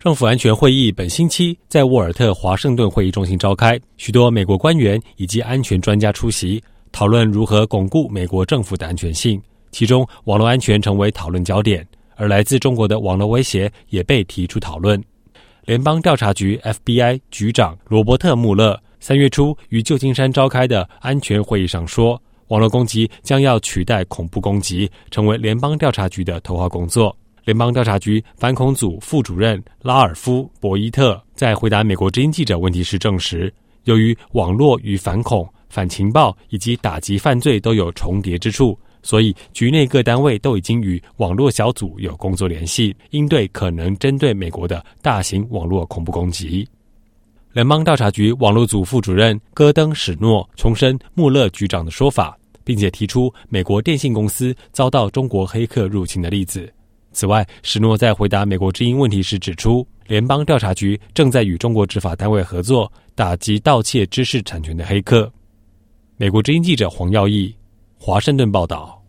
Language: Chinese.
政府安全会议本星期在沃尔特华盛顿会议中心召开，许多美国官员以及安全专家出席，讨论如何巩固美国政府的安全性。其中，网络安全成为讨论焦点，而来自中国的网络威胁也被提出讨论。联邦调查局 FBI 局长罗伯特·穆勒3月初于旧金山召开的安全会议上说，网络攻击将要取代恐怖攻击，成为联邦调查局的头号工作。联邦调查局反恐组副主任拉尔夫·博伊特在回答美国之音记者问题时证实，由于网络与反恐、反情报以及打击犯罪都有重叠之处，所以局内各单位都已经与网络小组有工作联系，应对可能针对美国的大型网络恐怖攻击。联邦调查局网络组副主任戈登·史诺重申穆勒局长的说法，并且提出美国电信公司遭到中国黑客入侵的例子。此外，史诺在回答美国之音问题时指出，联邦调查局正在与中国执法单位合作，打击盗窃知识产权的黑客。美国之音记者黄耀义华盛顿报道。